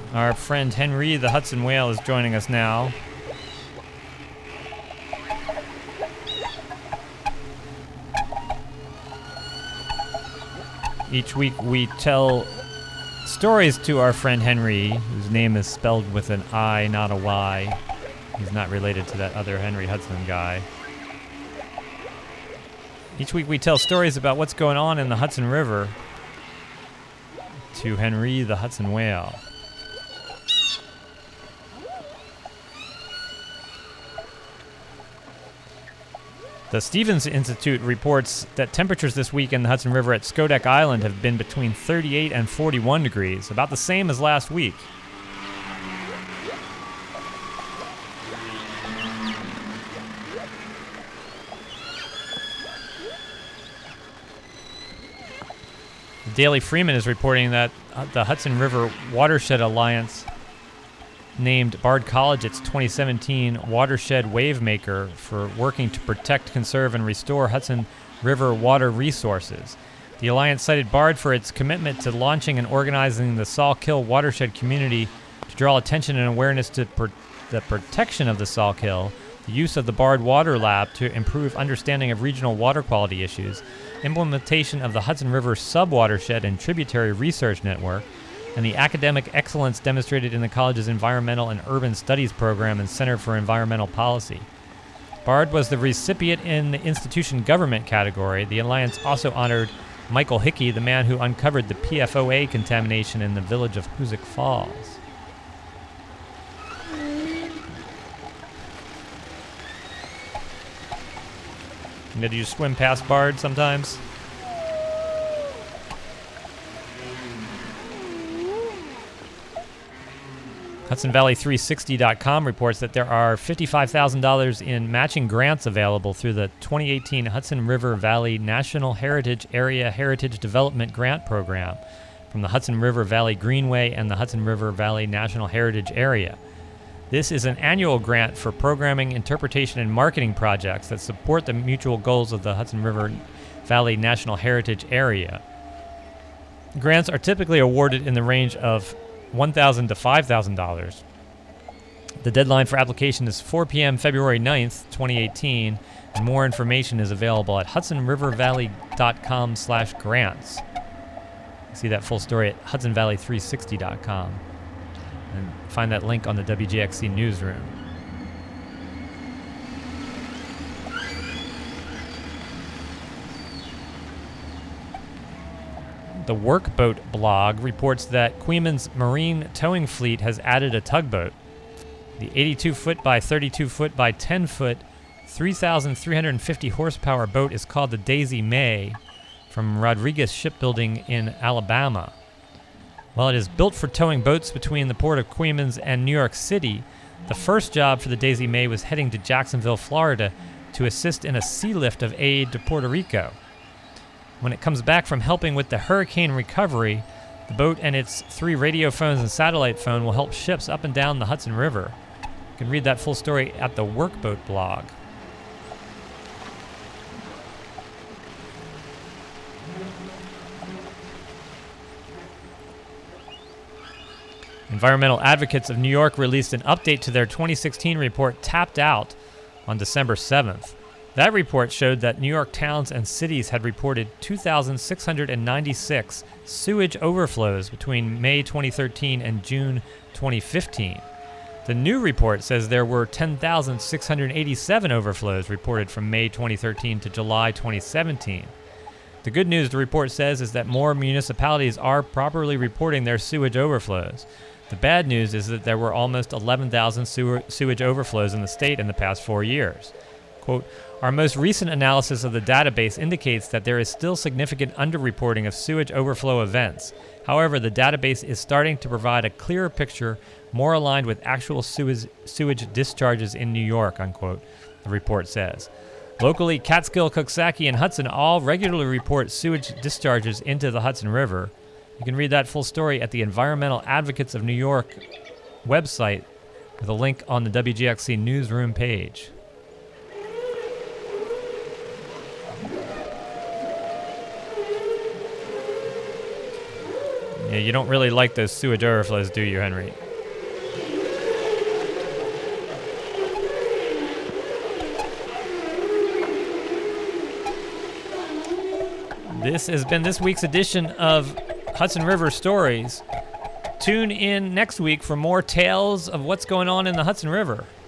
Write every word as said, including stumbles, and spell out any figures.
Our friend Henry the Hudson Whale is joining us now. Each week we tell stories to our friend Henry, whose name is spelled with an I, not a Y. He's not related to that other Henry Hudson guy. Each week we tell stories about what's going on in the Hudson River to Henry the Hudson Whale. The Stevens Institute reports that temperatures this week in the Hudson River at Schodack Island have been between thirty-eight and forty-one degrees, about the same as last week. The Daily Freeman is reporting that the Hudson River Watershed Alliance named Bard College its twenty seventeen Watershed Wavemaker for working to protect, conserve, and restore Hudson River water resources. The Alliance cited Bard for its commitment to launching and organizing the Sawkill watershed community to draw attention and awareness to per- the protection of the Sawkill, the use of the Bard Water Lab to improve understanding of regional water quality issues, implementation of the Hudson River Subwatershed and Tributary Research Network, and the academic excellence demonstrated in the college's Environmental and Urban Studies program and Center for Environmental Policy. Bard was the recipient in the institution government category. The Alliance also honored Michael Hickey, the man who uncovered the P F O A contamination in the village of Hoosick Falls. Did you swim past Bard sometimes? Hudson Valley three sixty dot com reports that there are fifty-five thousand dollars in matching grants available through the twenty eighteen Hudson River Valley National Heritage Area Heritage Development Grant Program from the Hudson River Valley Greenway and the Hudson River Valley National Heritage Area. This is an annual grant for programming, interpretation, and marketing projects that support the mutual goals of the Hudson River Valley National Heritage Area. Grants are typically awarded in the range of one thousand dollars to five thousand dollars. The deadline for application is four p.m. February ninth, twenty eighteen, and more information is available at hudson river valley dot com slash grants. See that full story at hudson valley three sixty dot com. And find that link on the W J X C newsroom. The Workboat blog reports that Queeman's marine towing fleet has added a tugboat. The eighty-two foot by thirty-two foot by ten foot, three thousand three hundred fifty horsepower boat is called the Daisy May from Rodriguez Shipbuilding in Alabama. While it is built for towing boats between the port of Queens and New York City, the first job for the Daisy May was heading to Jacksonville, Florida to assist in a sea lift of aid to Puerto Rico. When it comes back from helping with the hurricane recovery, the boat and its three radio phones and satellite phone will help ships up and down the Hudson River. You can read that full story at the Workboat blog. Environmental Advocates of New York released an update to their twenty sixteen report, Tapped Out, on December seventh. That report showed that New York towns and cities had reported two thousand six hundred ninety-six sewage overflows between May twenty thirteen and June twenty fifteen. The new report says there were ten thousand six hundred eighty-seven overflows reported from May twenty thirteen to July twenty seventeen. The good news, the report says, is that more municipalities are properly reporting their sewage overflows. The bad news is that there were almost eleven thousand sewer, sewage overflows in the state in the past four years. Quote, our most recent analysis of the database indicates that there is still significant underreporting of sewage overflow events. However, the database is starting to provide a clearer picture, more aligned with actual sewage, sewage discharges in New York, unquote, the report says. Locally, Catskill, Coxsackie, and Hudson all regularly report sewage discharges into the Hudson River. You can read that full story at the Environmental Advocates of New York website with a link on the W J X C newsroom page. Yeah, you don't really like those pseudo-duraflows, do you, Henry? This has been this week's edition of Hudson River Stories. Tune in next week for more tales of what's going on in the Hudson River.